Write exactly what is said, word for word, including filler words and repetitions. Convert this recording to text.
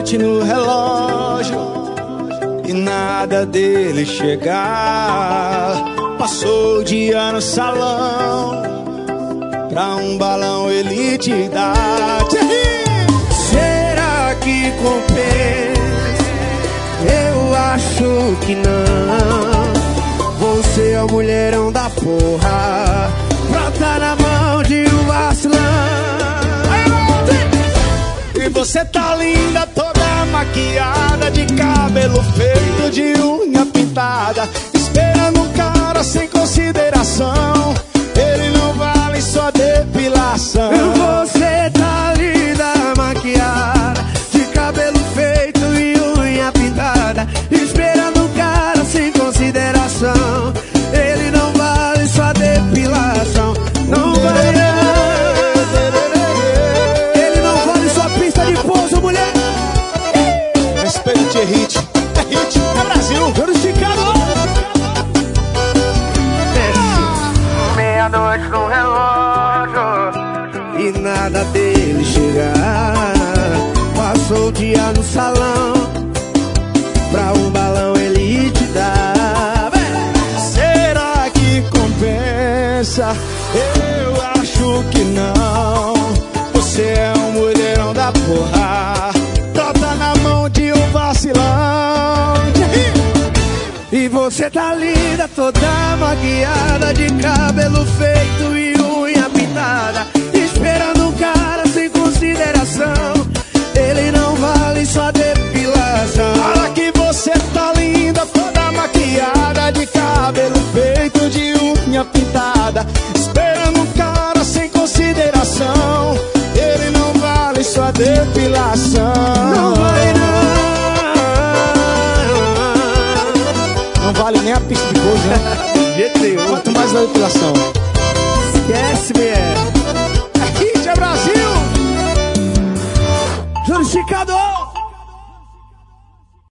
noite no relógio e nada dele chegar. Passou o dia no salão, pra um balão ele te dá. Será que compensa? Eu acho que não. Você é o mulherão da porra, pra tá na mão de um vacilão. E você tá linda, toda maquiada, de cabelo feito, de unha pintada, esperando um cara sem consideração. Ele não vale só depilação. Você tá linda, maquiada, de cabelo feito e unha pintada, esperando um cara sem consideração. Ele não vale só depilação. Não vale não. Ele não vale só pista de pouso, mulher. Respeite, é hit. É hit, é Brasil. Verificado. Meia-noite no relógio E nada dele chegar. Passou o dia no salão, pra um balão ele te dá. Será que compensa? Eu acho que não. Você é um mulherão da porra, trota na mão de um vacilão. E você tá linda, toda maquiada, de cabelo feito e unha pintada, esperando um cara sem consideração. Ele não vale só depilação. Olha que você tá linda, toda maquiada, de cabelo feito, de unha pintada, esperando um cara sem consideração. Ele não vale só depilação. Não vai não. Não vale nem a pista de pouso, né? De jeito nenhum. Quanto mais a depilação. Esquece, mulher.